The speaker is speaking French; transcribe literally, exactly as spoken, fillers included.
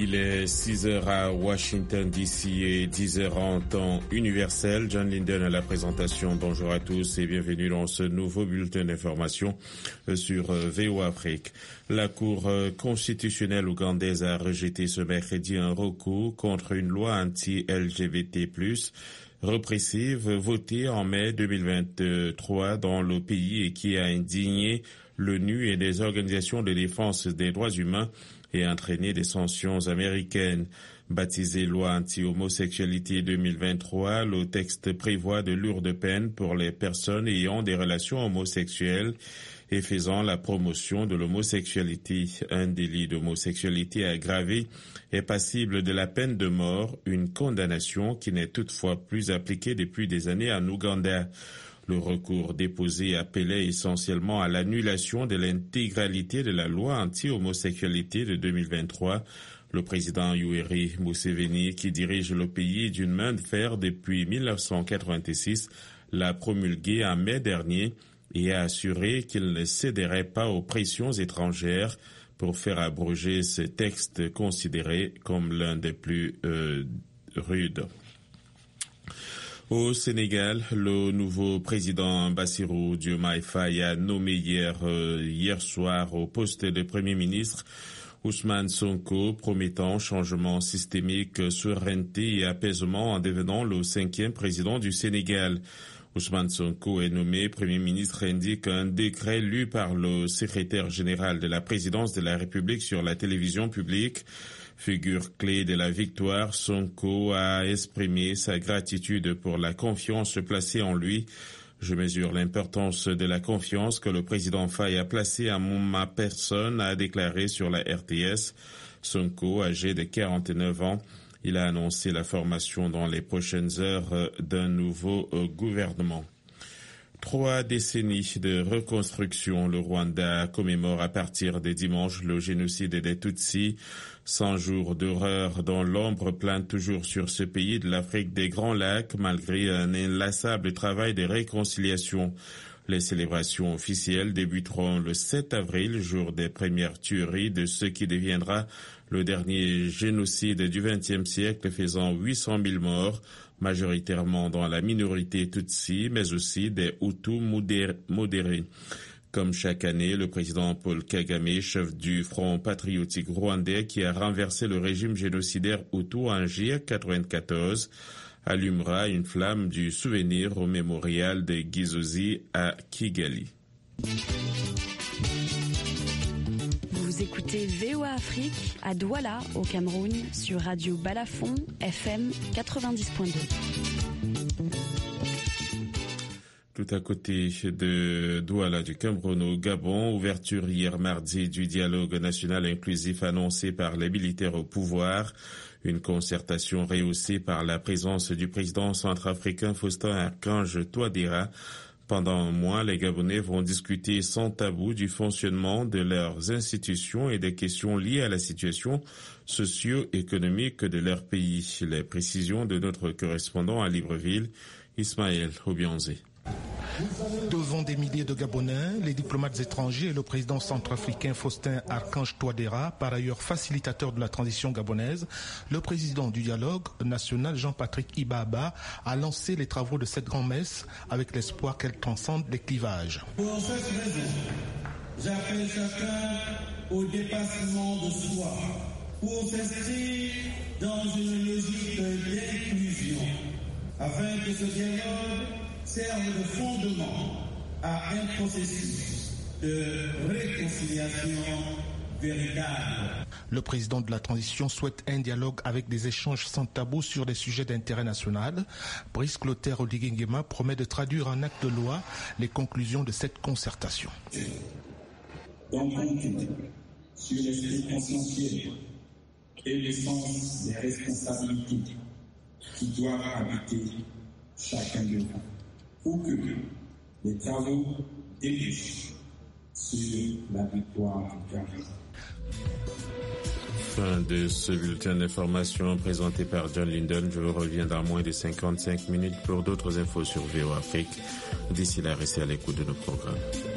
Il est six heures à Washington D C et dix heures en temps universel. John Linden à la présentation. Bonjour à tous et bienvenue dans ce nouveau bulletin d'information sur V O Afrique. La Cour constitutionnelle ougandaise a rejeté ce mercredi un recours contre une loi anti-L G B T plus, répressive votée en mai deux mille vingt-trois dans le pays et qui a indigné l'ONU et des organisations de défense des droits humains et entraîné des sanctions américaines. Baptisé loi anti-homosexualité deux mille vingt-trois, le texte prévoit de lourdes peines pour les personnes ayant des relations homosexuelles et faisant la promotion de l'homosexualité. Un délit d'homosexualité aggravé est passible de la peine de mort, une condamnation qui n'est toutefois plus appliquée depuis des années en Ouganda. Le recours déposé appelait essentiellement à l'annulation de l'intégralité de la loi anti-homosexualité de deux mille vingt-trois. Le président Yoweri Museveni, qui dirige le pays d'une main de fer depuis mille neuf cent quatre-vingt-six, l'a promulgué en mai dernier et a assuré qu'il ne céderait pas aux pressions étrangères pour faire abroger ce texte considéré comme l'un des plus euh, rudes. Au Sénégal, le nouveau président Bassirou Diomaye Faye a nommé hier, euh, hier soir au poste de Premier ministre Ousmane Sonko, promettant changement systémique, souveraineté et apaisement en devenant le cinquième président du Sénégal. Ousmane Sonko est nommé Premier ministre, indique un décret lu par le secrétaire général de la présidence de la République sur la télévision publique. Figure clé de la victoire, Sonko a exprimé sa gratitude pour la confiance placée en lui. Je mesure l'importance de la confiance que le président Faye a placée en ma personne, a déclaré sur la R T S. Sonko, âgé de quarante-neuf ans, il a annoncé la formation dans les prochaines heures d'un nouveau gouvernement. Trois décennies de reconstruction, le Rwanda commémore à partir de dimanche le génocide des Tutsis. Cent jours d'horreur dont l'ombre plane toujours sur ce pays de l'Afrique des Grands Lacs malgré un inlassable travail de réconciliation. Les célébrations officielles débuteront le sept avril, jour des premières tueries de ce qui deviendra le dernier génocide du vingtième siècle faisant huit cent mille morts, majoritairement dans la minorité Tutsi, mais aussi des Hutus modérés. Comme chaque année, le président Paul Kagame, chef du Front patriotique rwandais qui a renversé le régime génocidaire Hutu en juillet quatre-vingt-quatorze, allumera une flamme du souvenir au mémorial de Gizozi à Kigali. Vous écoutez V O A Afrique à Douala, au Cameroun, sur Radio Balafon, F M quatre-vingt-dix point deux. Tout à côté de Douala du Cameroun au Gabon, ouverture hier mardi du dialogue national inclusif annoncé par les militaires au pouvoir. Une concertation rehaussée par la présence du président centrafricain Faustin Archange Touadéra. Pendant un mois, les Gabonais vont discuter sans tabou du fonctionnement de leurs institutions et des questions liées à la situation socio-économique de leur pays. Les précisions de notre correspondant à Libreville, Ismaël Obianzé. Devant des milliers de Gabonais, les diplomates étrangers et le président centrafricain Faustin Archange Touadéra, par ailleurs facilitateur de la transition gabonaise, le président du dialogue national Jean-Patrick Ibaba a lancé les travaux de cette grand-messe avec l'espoir qu'elle transcende les clivages. Pour cette raison, j'appelle chacun au dépassement de soi pour s'inscrire dans une logique d'inclusion afin que ce dialogue serve de fondement à un processus de réconciliation véritable. Le président de la transition souhaite un dialogue avec des échanges sans tabou sur des sujets d'intérêt national. Brice Clotaire Oligui-Nguema promet de traduire en acte de loi les conclusions de cette concertation. Donc, sur l'esprit conscientiel et le sens des responsabilités qui doivent habiter chacun de nous, pour que les travaux débouchent sur la victoire du Cameroun. Fin de ce bulletin d'information présenté par John Linden. Je vous reviens dans moins de cinquante-cinq minutes pour d'autres infos sur V O Afrique. D'ici là, restez à l'écoute de nos programmes.